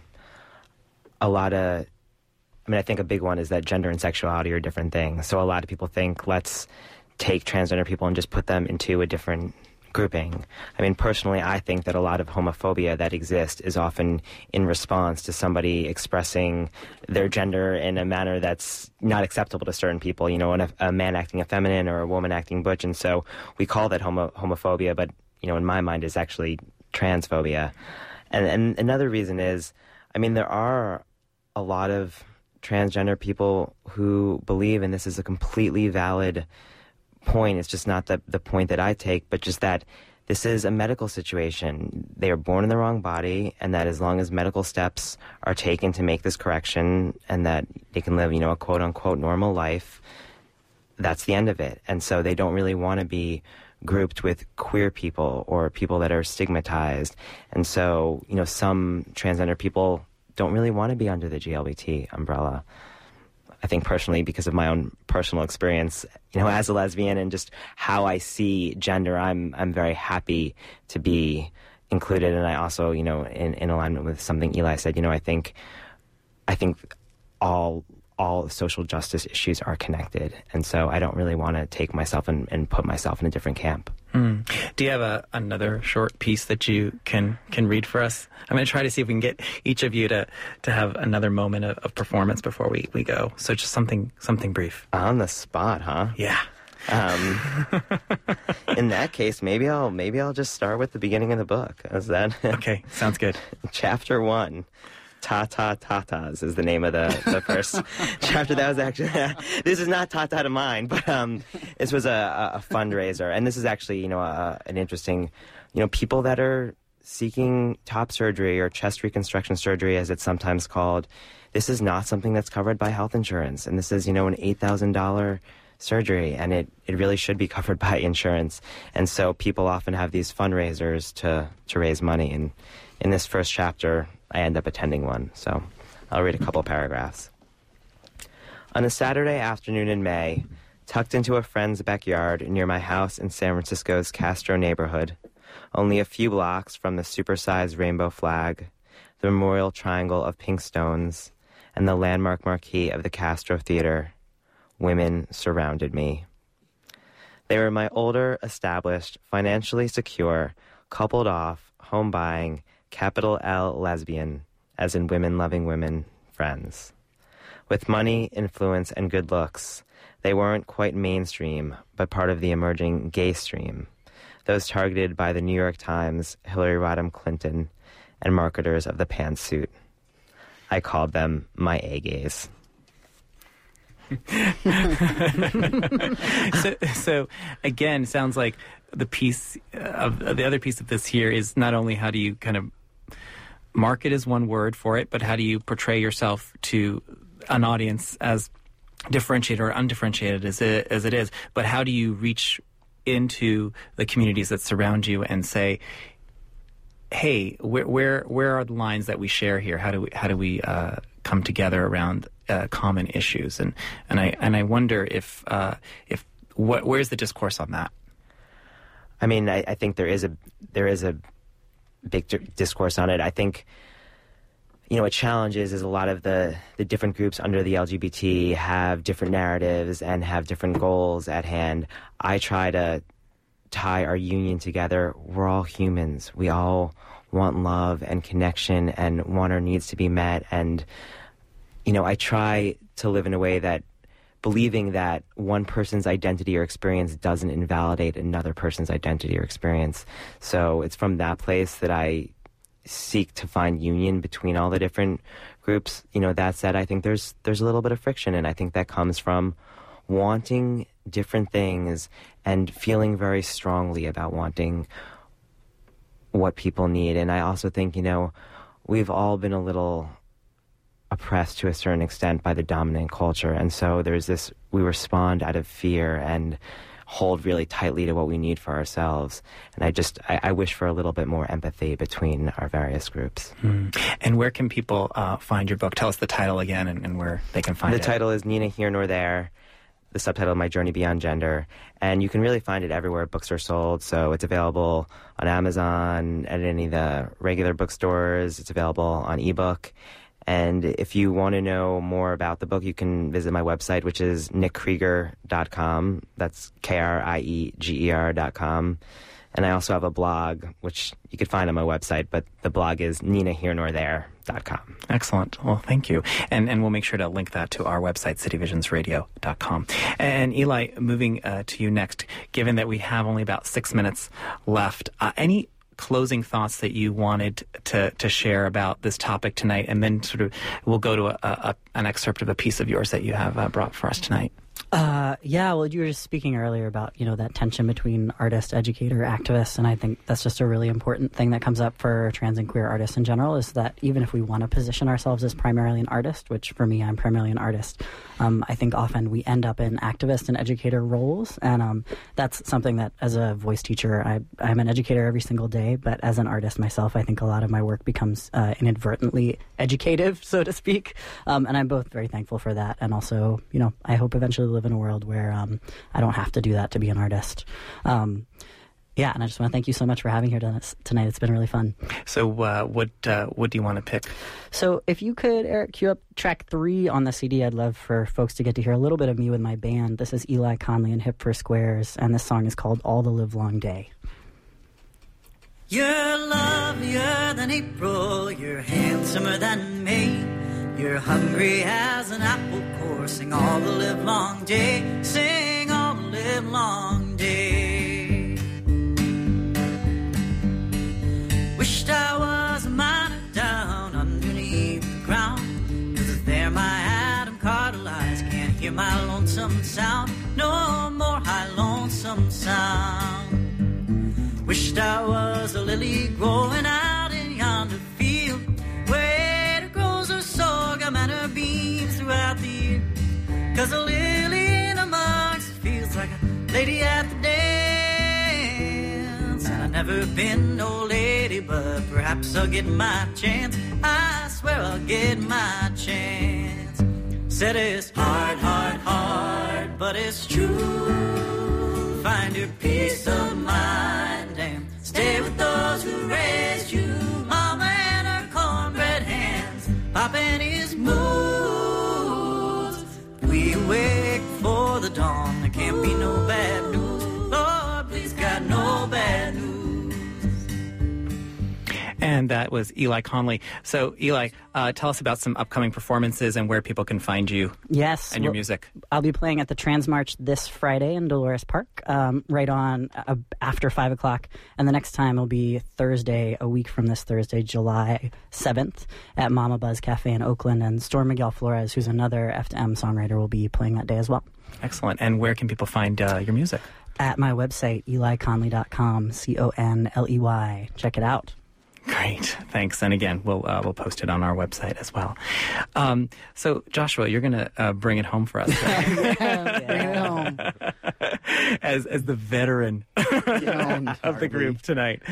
I think a big one is that gender and sexuality are different things. So a lot of people think, let's take transgender people and just put them into a different grouping. I mean, personally, I think that a lot of homophobia that exists is often in response to somebody expressing their gender in a manner that's not acceptable to certain people, a man acting effeminate or a woman acting butch. And so we call that homophobia, but, in my mind, is actually transphobia. And another reason is, there are a lot of transgender people who believe, and this is a completely valid point, it's just not the point that I take, but just that this is a medical situation. They are born in the wrong body, and that as long as medical steps are taken to make this correction and that they can live, a quote-unquote normal life, that's the end of it. And so they don't really want to be grouped with queer people or people that are stigmatized. And so, some transgender people don't really want to be under the GLBT umbrella. I think personally, because of my own personal experience, as a lesbian and just how I see gender, I'm very happy to be included. And I also, in alignment with something Eli said, I think all social justice issues are connected. And so I don't really want to take myself and put myself in a different camp. Do you have another short piece that you can read for us? I'm going to try to see if we can get each of you to have another moment of performance before we go. So just something brief. On the spot, huh? Yeah. In that case, maybe I'll just start with the beginning of the book. Is that okay? Sounds good. Chapter 1. Ta-ta-ta-tas is the name of the first chapter. That was actually, this is not ta-ta to mine, but this was a fundraiser. And this is actually, an interesting, people that are seeking top surgery or chest reconstruction surgery, as it's sometimes called. This is not something that's covered by health insurance. And this is, an $8,000 surgery, and it really should be covered by insurance. And so people often have these fundraisers to raise money. And in this first chapter, I end up attending one, so I'll read a couple paragraphs. On a Saturday afternoon in May, tucked into a friend's backyard near my house in San Francisco's Castro neighborhood, only a few blocks from the supersized rainbow flag, the memorial triangle of pink stones, and the landmark marquee of the Castro Theater, women surrounded me. They were my older, established, financially secure, coupled off, home-buying, capital L lesbian, as in women-loving women, friends. With money, influence, and good looks, they weren't quite mainstream, but part of the emerging gay stream, those targeted by the New York Times, Hillary Rodham Clinton, and marketers of the pantsuit. I called them my A-gays. So again, sounds like the other piece of this here is not only how do you kind of market is one word for it, but how do you portray yourself to an audience as differentiated or undifferentiated as it is? But how do you reach into the communities that surround you and say, hey, where are the lines that we share here? How do we come together around common issues? And I wonder if where's the discourse on that? I mean, I think there is a big discourse on it. I think, a challenge is a lot of the different groups under the LGBT have different narratives and have different goals at hand. I try to tie our union together. We're all humans. We all want love and connection and want our needs to be met. And, I try to live in a way that believing that one person's identity or experience doesn't invalidate another person's identity or experience. So it's from that place that I seek to find union between all the different groups. That said, I think there's a little bit of friction, and I think that comes from wanting different things and feeling very strongly about wanting what people need. And I also think, we've all been a little oppressed to a certain extent by the dominant culture. And so there's this, we respond out of fear and hold really tightly to what we need for ourselves. And I wish for a little bit more empathy between our various groups. And where can people find your book? Tell us the title again and where they can find it. The title is Nina Here Nor There, the subtitle, My Journey Beyond Gender. And you can really find it everywhere books are sold. So it's available on Amazon, at any of the regular bookstores. It's available on ebook. And if you want to know more about the book, you can visit my website, which is nickkrieger.com. That's KRIEGER.com. And I also have a blog, which you could find on my website, but the blog is ninaherenorthere.com. Excellent. Well, thank you. And we'll make sure to link that to our website, cityvisionsradio.com. And Eli, moving to you next, given that we have only about 6 minutes left, any closing thoughts that you wanted to share about this topic tonight, and then sort of we'll go to an excerpt of a piece of yours that you have brought for us tonight. Well, you were just speaking earlier about, that tension between artist, educator, activist, and I think that's just a really important thing that comes up for trans and queer artists in general, is that even if we want to position ourselves as primarily an artist, which for me, I'm primarily an artist, I think often we end up in activist and educator roles, and that's something that as a voice teacher, I'm an educator every single day, but as an artist myself, I think a lot of my work becomes inadvertently educative, so to speak, and I'm both very thankful for that, and also, I hope eventually live in a world where I don't have to do that to be an artist. And I just want to thank you so much for having here tonight. It's been really fun. So what do you want to pick? So if you could, Eric, cue up track 3 on the CD, I'd love for folks to get to hear a little bit of me with my band. This is Eli Conley and Hip for Squares, and this song is called All the Livelong Day. You're lovelier than April, you're handsomer than May, you're hungry as an apple core. Sing all the livelong day, sing all the livelong day. Wished I was a miner down underneath the ground, 'cause there my Adam Carter lies. Can't hear my lonesome sound, no more high lonesome sound. Wished I was a lily growing out in yonder field, where it grows her sorghum and her beans throughout the year. 'Cause a lily in amongst it feels like a lady at the dance. And I've never been no lady, but perhaps I'll get my chance. I swear I'll get my chance. Said it's hard, hard, hard, but it's true. Find your peace of mind and stay with those who raised you. Mama and her cornbread hands, Papa and his moves. We wake for the dawn, there can't be no bad news. Lord, please God, no bad news. And that was Eli Conley. So, Eli, tell us about some upcoming performances and where people can find you. Yes. And your music. I'll be playing at the Trans March this Friday in Dolores Park, right on after 5 o'clock. And the next time will be Thursday, a week from this Thursday, July 7th, at Mama Buzz Cafe in Oakland. And Storm Miguel Flores, who's another F2M songwriter, will be playing that day as well. Excellent. And where can people find your music? At my website, eliconley.com, CONLEY. Check it out. Great, thanks. And again, we'll post it on our website as well. So, Joshua, you're going to bring it home for us, right? Bring it home. as the veteran of the group tonight.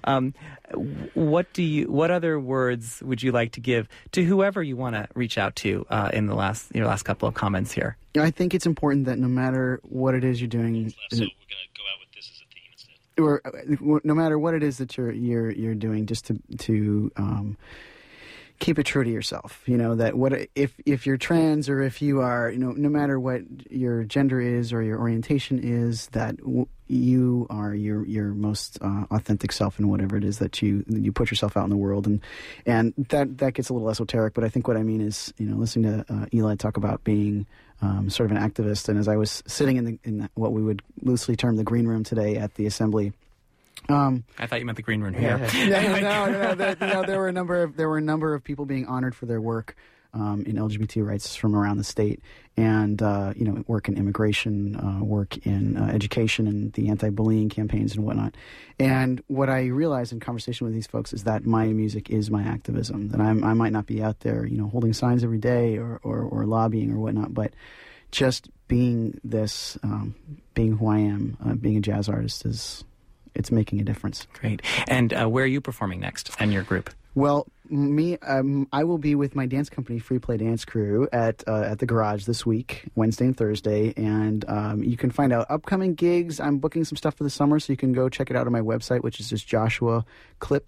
What other words would you like to give to whoever you want to reach out to in your last couple of comments here? I think it's important that no matter what it is you're doing, So we're going to go out with this as a theme instead. or no matter what it is that you're doing, just to keep it true to yourself. You know that if you're trans or if you are, no matter what your gender is or your orientation is, that you are your most authentic self in whatever it is that you put yourself out in the world, and that gets a little esoteric. But I think what I mean is, listening to Eli talk about being sort of an activist, and as I was sitting in what we would loosely term the green room today at the assembly. I thought you meant the green room here. No. There were a number of people being honored for their work in LGBT rights from around the state, and work in immigration, work in education, and the anti-bullying campaigns and whatnot. And what I realized in conversation with these folks is that my music is my activism. That I might not be out there, holding signs every day or lobbying or whatnot, but just being this, being who I am, being a jazz artist it's making a difference. Great. And where are you performing next and your group? Well, I will be with my dance company, Free Play Dance Crew, at the Garage this week, Wednesday and Thursday. And you can find out upcoming gigs. I'm booking some stuff for the summer, so you can go check it out on my website, which is just Joshua Klipp,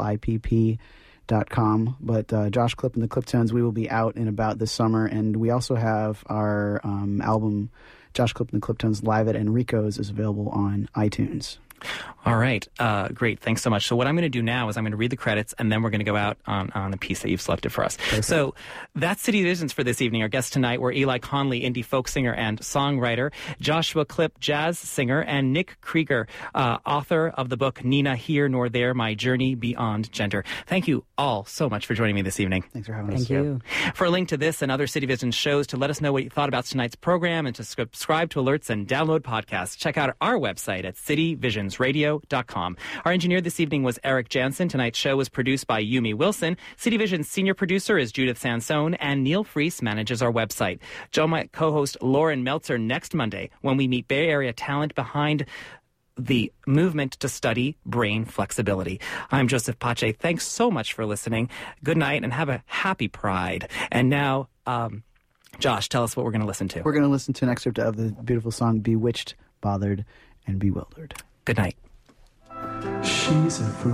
KLIPP.com. But Josh Klipp and the Cliptones, we will be out and about this summer. And we also have our album, Josh Klipp and the Cliptones, Live at Enrico's, is available on iTunes. All right. Great. Thanks so much. So what I'm going to do now is I'm going to read the credits, and then we're going to go out on a piece that you've selected for us. Okay. So that's City Visions for this evening. Our guests tonight were Eli Conley, indie folk singer and songwriter, Joshua Klipp, jazz singer, and Nick Krieger, author of the book Nina Here Nor There, My Journey Beyond Gender. Thank you all so much for joining me this evening. Thanks for having us. Thank you. For a link to this and other City Visions shows, to let us know what you thought about tonight's program, and to subscribe to alerts and download podcasts, check out our website at cityvisionsradio.com. Our engineer this evening was Eric Jansen. Tonight's show was produced by Yumi Wilson. City Vision's senior producer is Judith Sansone, and Neil Freese manages our website. Joe might co-host Lauren Meltzer next Monday when we meet Bay Area talent behind the movement to study brain flexibility. I'm Joseph Pache. Thanks so much for listening. Good night and have a happy Pride. And now, Josh, tell us what we're going to listen to. We're going to listen to an excerpt of the beautiful song Bewitched, Bothered, and Bewildered. Good night. She's a fool,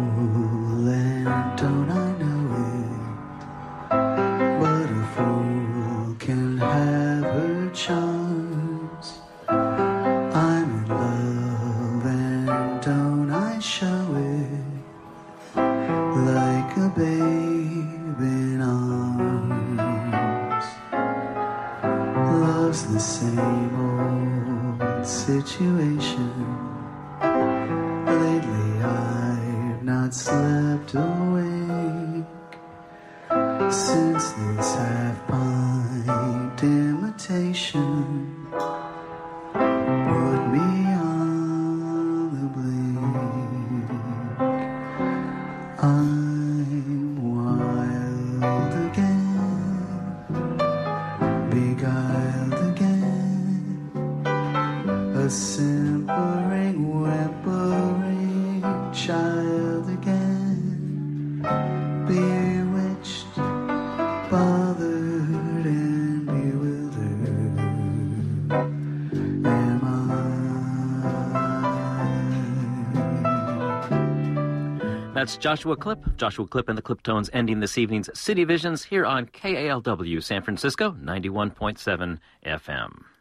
and don't I know it? But a fool can have her charms. I'm in love, and don't I show it? Like a babe in arms. Love's the same old situation. Lately I've not slept awake since this half-pint imitation put me on the blink. I'm wild again, beguiled again, a simpering, whimpering child again, bewitched, bothered, and bewildered am I. That's Joshua Klipp. Joshua Klipp and the Cliptones ending this evening's City Visions here on KALW San Francisco 91.7 FM.